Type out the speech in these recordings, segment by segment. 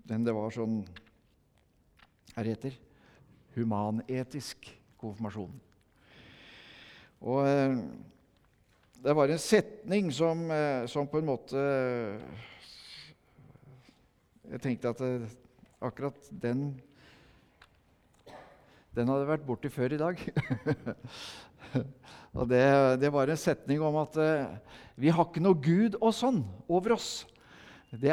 Men det var sånn, hva det heter, humanetisk konfirmasjon. Og det var en setning som på en måte, jeg tenkte at akkurat den hadde vært borte før i dag. Og det var en setning om at vi har ikke noe Gud og sånn over oss. Det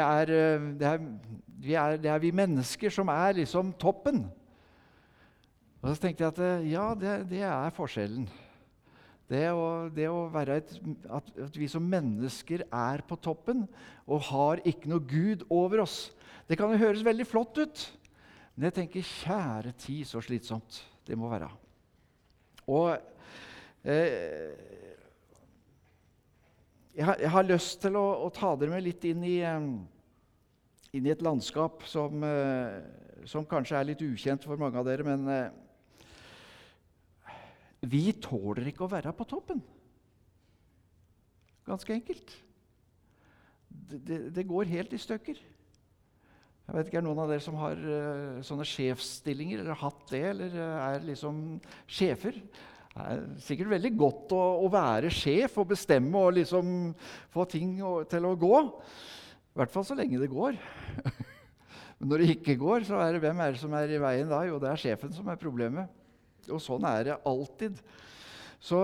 er vi mennesker som er liksom toppen. Og så tenkte jeg at ja, det er forskjellen. Det å være at vi som mennesker er på toppen og har ikke noe Gud over oss. Det kan jo høres veldig flott ut, men jeg tenker, kjære tid, så slitsomt det må være. Og jeg har lyst til å ta dere med litt inn i et landskap som kanskje er litt ukjent for mange av dere, men vi tåler ikke å være på toppen. Ganske enkelt. Det går helt i stykker. Jeg vet ikke, er noen av dere som har sånne sjefsstillinger, eller hatt det, eller er liksom sjefer? Det er sikkert veldig godt å være sjef og bestemme og liksom få ting til å gå. I hvert fall så lenge det går. Men når det ikke går, så hvem er det som er i veien da? Jo, det er sjefen som er problemet. Og sånn er det alltid. Så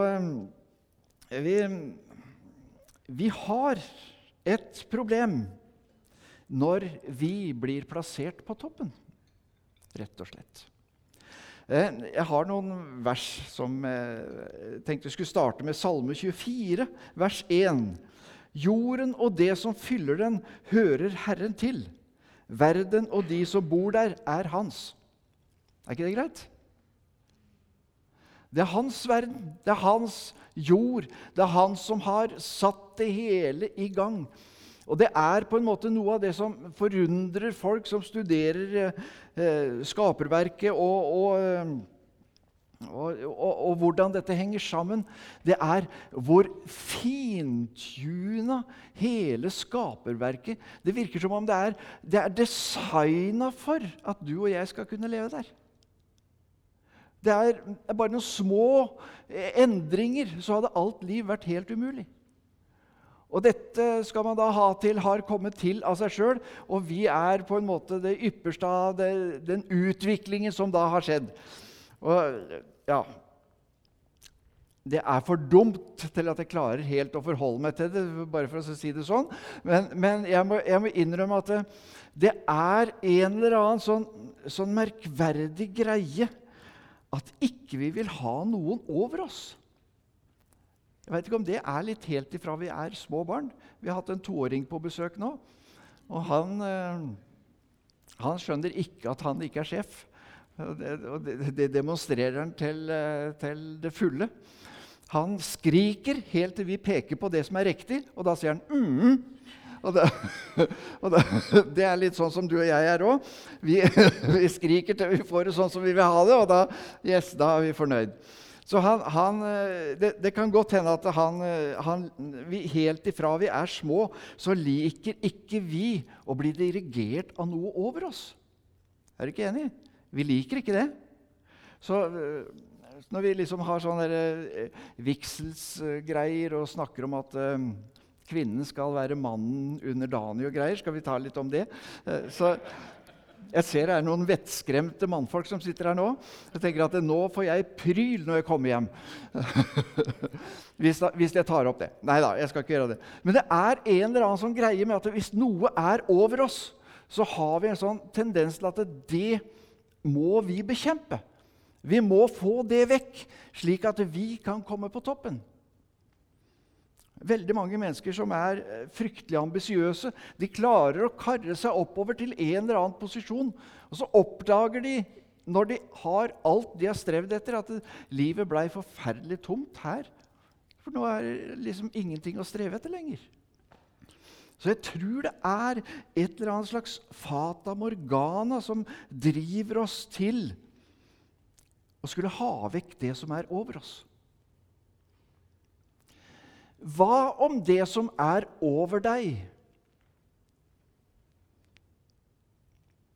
vi har et problem når vi blir plassert på toppen, rett og slett. Jeg har noen vers som jeg tenkte jeg skulle starte med. Salme 24, vers 1. Jorden og det som fyller den, hører Herren til. Verden og de som bor der, er hans. Er ikke det greit? Det er hans verden, det er hans jord, det er han som har satt det hele i gang. Og det er på en måte noe av det som forundrer folk som studerer skaperverket og hvordan dette henger sammen. Det er hvor fintuna hele skaperverket. Det virker som om det er designet for at du og jeg skal kunne leve der. Det er bare noen små endringer, så hadde alt liv vært helt umulig. Og dette skal man da har kommet til av seg selv, og vi er på en måte det ypperste av den utviklingen som da har skjedd. Og ja, det er for dumt til at jeg klarer helt å forholde meg til det, bare for å si det sånn. Men jeg må innrømme at det er en eller annen sånn merkverdig greie at ikke vi vil ha noen over oss. Jeg vet ikke om det er litt helt ifra vi er små barn. Vi har hatt en 2-åring på besøk nå, og han skjønner ikke at han ikke er sjef. Det demonstrerer han til det fulle. Han skriker helt til vi peker på det som er riktig, og da sier han Og det er litt sånn som du og jeg er også. Vi skriker til vi får det sånn som vi vil ha det, og da er vi fornøyd. Så det kan godt hende at helt ifra vi er små, så liker ikke vi å bli dirigert av noe over oss. Er du ikke enig? Vi liker ikke det. Så når vi liksom har sånne vigselsgreier og snakker om at kvinnen skal være mannen under Dani og greier, skal vi ta litt om det? Så jeg ser det er noen vettskremte mannfolk som sitter her nå. Jeg tenker at nå får jeg pryl når jeg kommer hjem. hvis jeg tar opp det. Neida, jeg skal ikke gjøre det. Men det er en eller annen sånn greie med at hvis noe er over oss, så har vi en sånn tendens til at det må vi bekjempe. Vi må få det vekk, slik at vi kan komme på toppen. Veldig mange mennesker som er fryktelig ambisiøse, de klarer å karre seg oppover til en eller annen posisjon, og så oppdager de, når de har alt de har strevd etter, at livet ble forferdelig tomt her. For nå er det liksom ingenting å streve etter lenger. Så jeg tror det er et eller annet slags fata morgana som driver oss til å skulle ha vekk det som er over oss. Hva om det som er over deg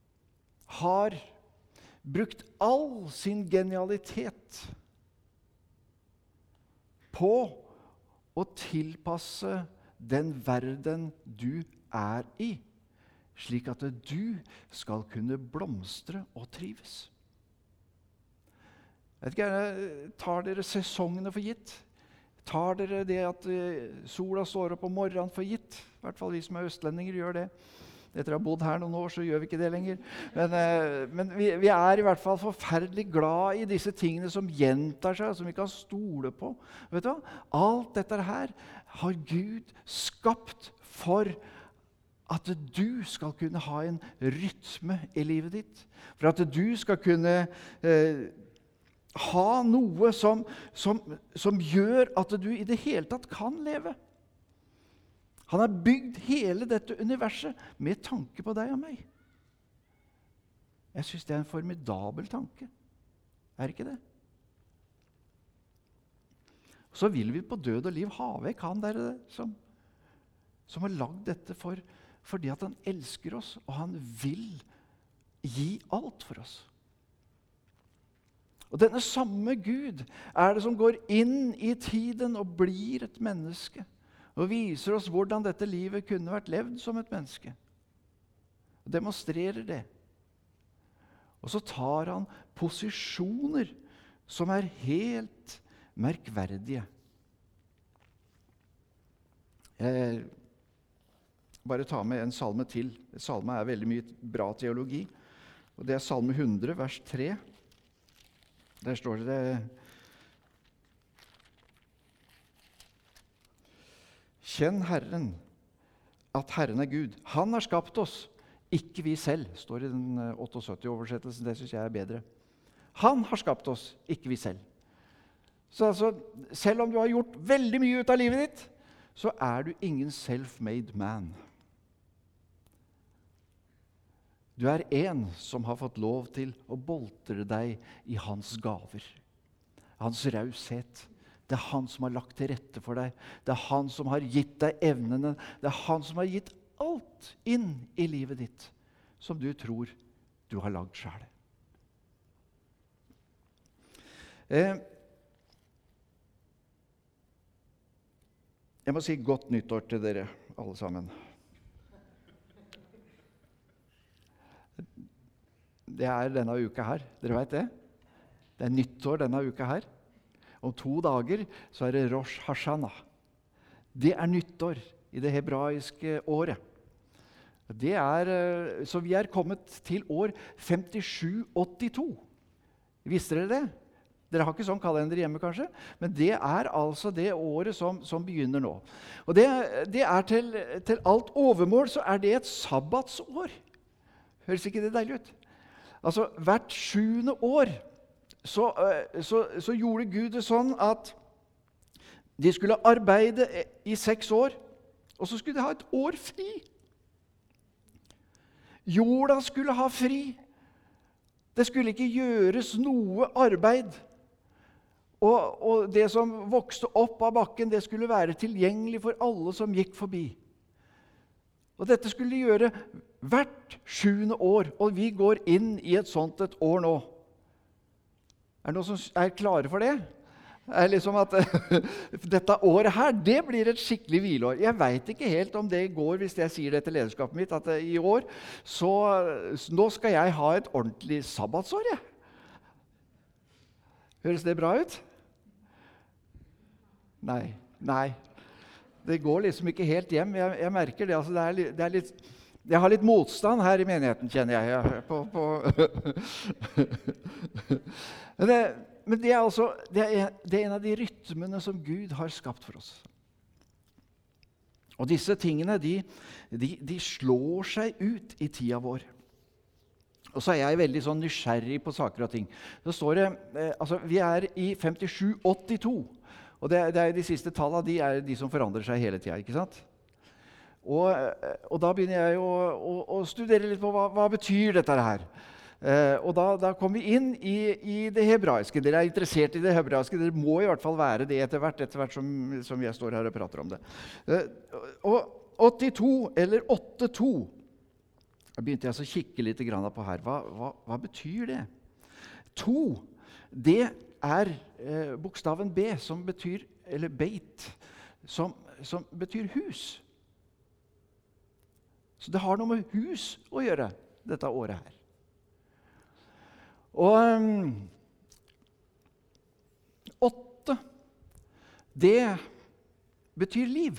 har brukt all sin genialitet på å tilpasse den verden du er i, slik at du skal kunne blomstre og trives. Jeg vet ikke, tar dere sesongene for gitt? Tar dere det at sola står opp om morgenen for gitt? I hvert fall vi som er østlendinger gjør det. Etter å ha bodd her noen år, så gjør vi ikke det lenger. Men vi er i hvert fall forferdelig glad i disse tingene som gjentar seg, som vi kan stole på. Vet du hva? Alt dette her har Gud skapt for at du skal kunne ha en rytme i livet ditt. For at du skal kunne ha noe som gjør at du i det hele tatt kan leve. Han har bygd hele dette universet med tanke på deg og meg. Jeg synes det er en formidabel tanke. Er ikke det? Så vil vi på død og liv ha vekk han der som har lagd dette fordi at han elsker oss, og han vil gi alt for oss. Og denne samme Gud er det som går inn i tiden og blir et menneske, og viser oss hvordan dette livet kunne vært levd som et menneske. Og demonstrerer det. Og så tar han posisjoner som er helt merkverdige. Jeg bare tar med en salme til. Salme er veldig mye bra teologi. Og det er salme 100, vers 3. Der står det: Kjenn Herren, at Herren er Gud. Han har skapt oss, ikke vi selv. Står i den 78-oversettelsen, det synes jeg er bedre. Han har skapt oss, ikke vi selv. Så altså, selv om du har gjort veldig mye ut av livet ditt, så er du ingen self-made man. Du er en som har fått lov til å boltre deg i hans gaver, hans raushet. Det er han som har lagt til rette for deg. Det er han som har gitt deg evnene. Det er han som har gitt alt inn i livet ditt som du tror du har lagd selv. Jeg må si godt nyttår til dere alle sammen. Det er denne uka her. Dere vet det? Det er nyttår denne uka her. Om 2 dager så er det Rosh Hashanah. Det er nyttår i det hebraiske året. Så vi er kommet til år 5782. Visste dere det? Dere har ikke sånn kalender hjemme kanskje, men det er altså det året som begynner nå. Og det er til alt overmål så er det et sabbatsår. Høres ikke det deilig ut? Altså hvert 7. år så gjorde Gud det sånn at de skulle arbeide i 6 år, og så skulle de ha et år fri. Jorda skulle ha fri. Det skulle ikke gjøres noe arbeid. Og det som vokste opp av bakken, det skulle være tilgjengelig for alle som gikk forbi. Og dette skulle de gjøre hvert 7. år, og vi går inn i et sånt et år nå. Er det noen som er klare for det? Er liksom at dette året her, det blir et skikkelig hvileår. Jeg vet ikke helt om det går hvis jeg sier det til lederskapet mitt, at i år, så nå skal jeg ha et ordentlig sabbatsår, jeg. Høres det bra ut? Nei. Det går liksom ikke helt hjem. Jeg merker det, altså det er litt... Jeg har litt motstand her i menigheten, kjenner jeg. Men det er en av de rytmene som Gud har skapt for oss. Og disse tingene, de slår seg ut i tida vår. Og så er jeg veldig sånn nysgjerrig på saker og ting. Så står det, altså vi er i 5782, og det er de siste tallene, de er de som forandrer seg hele tida, ikke sant? Og da begynner jeg å studere litt på hva betyr dette her. Og da kommer vi inn i det hebraiske. Dere er interessert i det hebraiske. Dere må i hvert fall være det etter hvert som jeg står her og prater om det. Og 82 eller 82, begynte jeg å kikke litt grann på her. Hva betyr det? 2, det er bokstaven B, som betyr, eller beit, som betyr hus. Så det har noe med hus å gjøre, dette året her. Og 8, det betyr liv.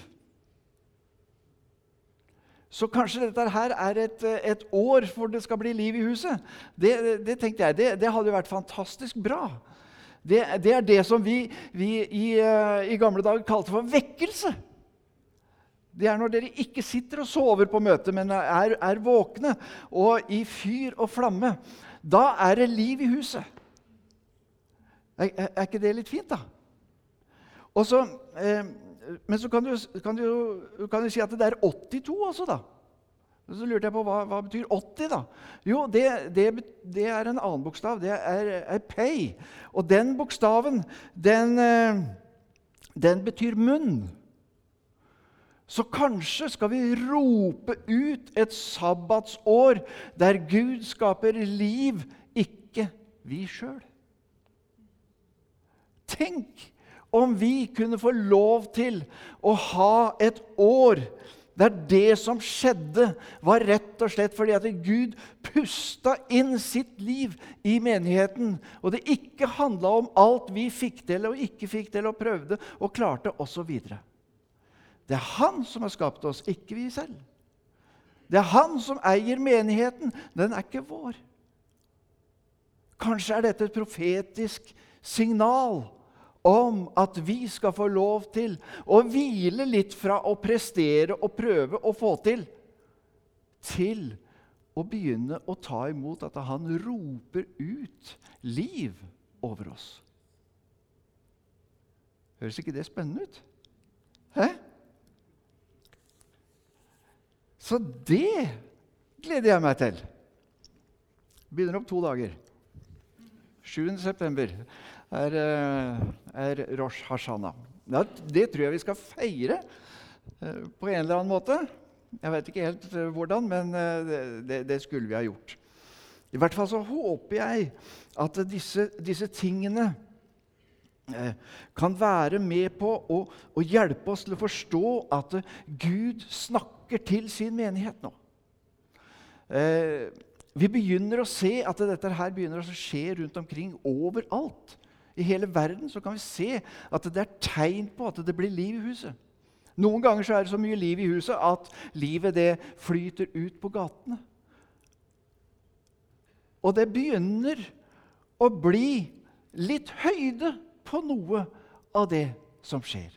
Så kanskje dette her er et år hvor det skal bli liv i huset. Det tenkte jeg, det hadde jo vært fantastisk bra. Det er det som vi i gamle dager kalte for vekkelse. Det er når dere ikke sitter og sover på møte, men er våkne og i fyr og flamme. Da er det liv i huset. Er ikke det litt fint, da? Og så, men så kan du si at det er 82 også, da. Så lurte jeg på hva betyr 80, da? Jo, det er en annen bokstav. Det er pei. Og den bokstaven, den betyr munn. Så kanskje skal vi rope ut et sabbatsår der Gud skaper liv, ikke vi selv. Tenk om vi kunne få lov til å ha et år der det som skjedde var rett og slett fordi at Gud pusta inn sitt liv i menigheten, og det ikke handlet om alt vi fikk til og ikke fikk til og prøvde og klarte og så videre. Det er Han som har skapt oss, ikke vi selv. Det er Han som eier menigheten, den er ikke vår. Kanskje er dette et profetisk signal om at vi skal få lov til å hvile litt fra å prestere og prøve å få til å begynne å ta imot at Han roper ut liv over oss. Høres ikke det spennende ut? Hæ? Så det gleder jeg meg til. Begynner om 2 dager. 7. september er Rosh Hashanah. Ja, det tror jeg vi skal feire på en eller annen måte. Jeg vet ikke helt hvordan, men det skulle vi ha gjort. I hvert fall så håper jeg at disse tingene kan være med på å hjelpe oss til å forstå at Gud snakker til sin menighet nå. Vi begynner å se at dette her begynner å skje rundt omkring overalt. I hele verden så kan vi se at det er tegn på at det blir liv i huset. Noen ganger så er det så mye liv i huset at livet det flyter ut på gatene. Og det begynner å bli litt høyde på noe av det som skjer.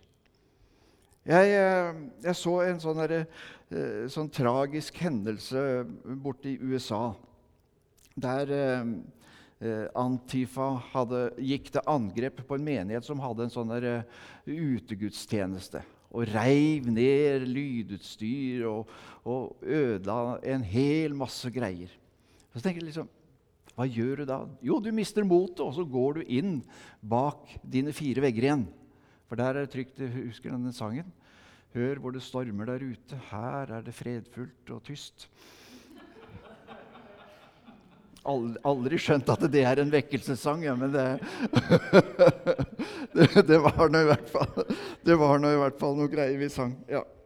Jeg så en sånn tragisk hendelse borte i USA, der Antifa gikk til angrep på en menighet som hadde en sånn utegudstjeneste, og reiv ned lydutstyr og ødela en hel masse greier. Så tenker jeg liksom, hva gjør du da? Jo, du mister motet, og så går du inn bak dine 4 vegger igjen. For der er det trygt, husker denne sangen? Hør hvor det stormer der ute, her er det fredfullt og tyst. Aldri skjønt at det er en vekkelsessang, ja, men det var nå i hvert fall noe greier vi sang.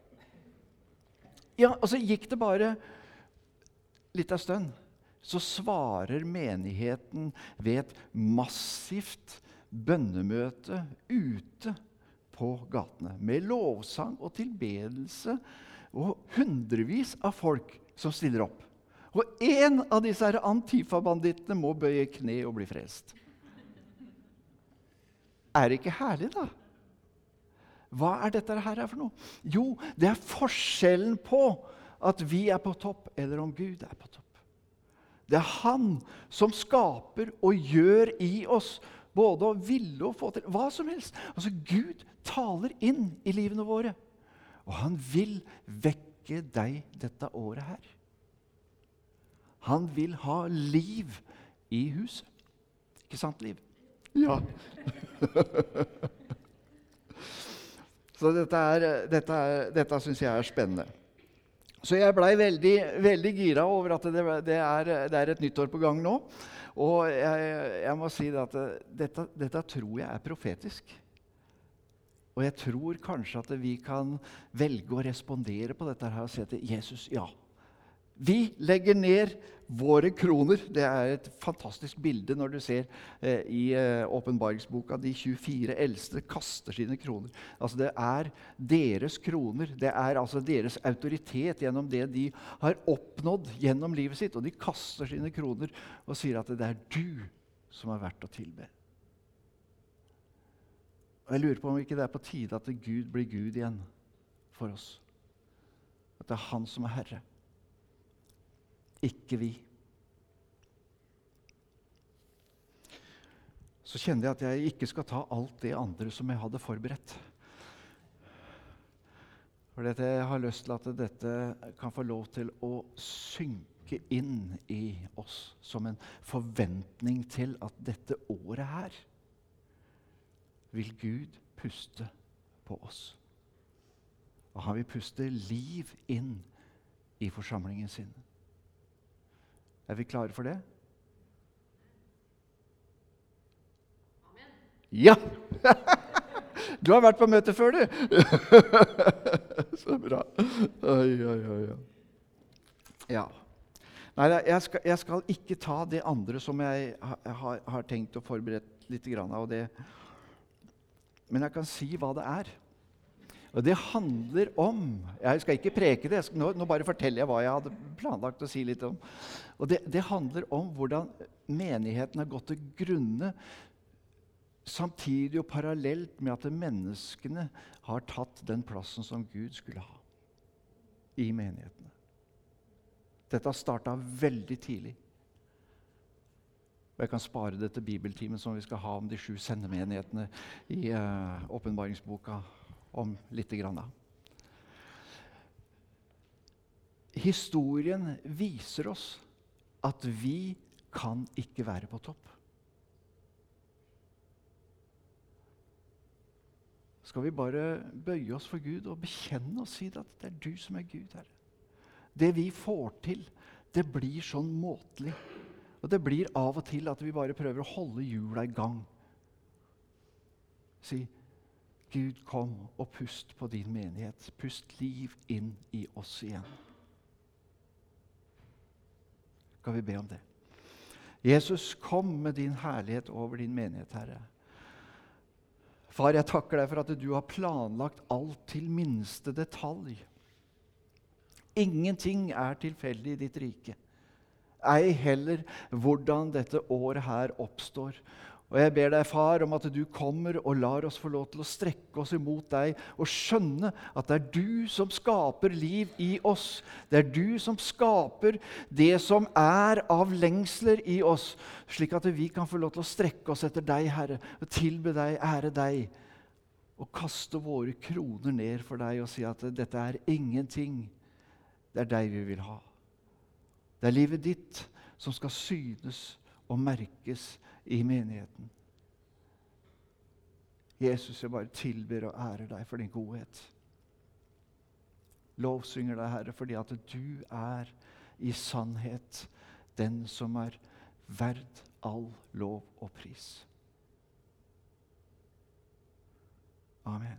Ja, og så gikk det bare litt av stund. Så svarer menigheten ved et massivt bønnemøte ute på gatene, med lovsang og tilbedelse og hundrevis av folk som stiller opp. Og en av disse Antifa-bandittene må bøye kne og bli frelst. Er det ikke herlig, da? Hva er dette her for noe? Jo, det er forskjellen på at vi er på topp, eller om Gud er på topp. Det er Han som skaper og gjør i oss, både å ville og få til hva som helst. Altså, Gud taler inn i livene våre, og Han vil vekke deg dette året her. Han vil ha liv i huset. Ikke sant, Liv? Ja. Så dette synes jeg er spennende. Så jeg blei veldig, veldig gira over at det er et nyttår på gang nå. Og jeg må si at dette tror jeg er profetisk. Og jeg tror kanskje at vi kan velge å respondere på dette her og si til Jesus, ja. Vi legger ned våre kroner. Det er et fantastisk bilde når du ser i åpenbaringsboka. De 24 eldste kaster sine kroner. Altså det er deres kroner. Det er altså deres autoritet gjennom det de har oppnådd gjennom livet sitt. Og de kaster sine kroner og sier at det er du som er verdt å tilbe. Og jeg lurer på om ikke det er på tide at Gud blir Gud igjen for oss. At det er han som er Herre. Ikke vi. Så kjenner jeg at jeg ikke skal ta alt det andre som jeg hadde forberedt. For jeg har lyst til at dette kan få lov til å synke inn i oss som en forventning til at dette året her vil Gud puste på oss. Og han vil puste liv inn i forsamlingen sin. Er vi klare for det? Amen. Ja! Du har vært på møte før, du. Så bra. Oi. Ja. Nei, jeg skal ikke ta det andre som jeg har tenkt å forberede litt grann av det. Men jeg kan si hva det er. Og det handler om, jeg skal ikke preke det, nå bare forteller jeg hva jeg hadde planlagt å si litt om. Og det handler om hvordan menigheten har gått til grunne, samtidig og parallelt med at menneskene har tatt den plassen som Gud skulle ha i menighetene. Dette har startet veldig tidlig. Og jeg kan spare det til bibeltimen som vi skal ha om de 7 sendemenighetene i åpenbaringsboka om litt grann. Historien viser oss at vi kan ikke være på topp. Skal vi bare bøye oss for Gud og bekjenne og si at det er du som er Gud, Herre. Det vi får til, det blir sånn måtelig. Og det blir av og til at vi bare prøver å holde hjula i gang. Si, Gud, kom og pust på din menighet. Pust liv inn i oss igjen. Skal vi be om det? Jesus, kom med din herlighet over din menighet, Herre. Far, jeg takker deg for at du har planlagt alt til minste detalj. Ingenting er tilfeldig i ditt rike. Ei heller hvordan dette året her oppstår. Og jeg ber deg, far, om at du kommer og lar oss få lov til å strekke oss imot deg og skjønne at det er du som skaper liv i oss. Det er du som skaper det som er av lengsler i oss, slik at vi kan få lov til å strekke oss etter deg, Herre, og tilbe deg, ære deg, og kaste våre kroner ned for deg og si at dette er ingenting. Det er deg vi vil ha. Det er livet ditt som skal synes og merkes i menigheten. Jesus, jeg bare tilber og ærer deg for din godhet. Lovsynger deg, Herre, fordi at du er i sannhet den som er verd all lov og pris. Amen.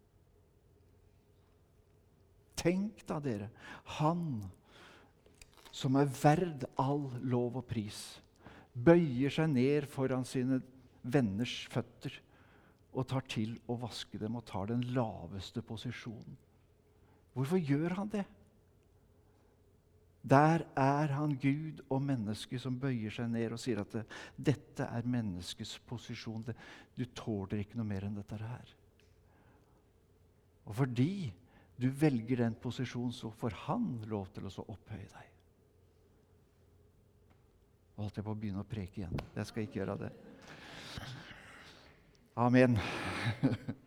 Tenk da, dere, han som er verd all lov og pris, bøyer seg ned foran sine venners føtter og tar til å vaske dem og tar den laveste posisjonen. Hvorfor gjør han det? Der er han Gud og menneske som bøyer seg ned og sier at dette er menneskets posisjon. Du tåler ikke noe mer enn dette her. Og fordi du velger den posisjonen, så får han lov til å opphøye deg. Nå holdt jeg på å begynne å preke igjen. Jeg skal ikke gjøre det. Amen.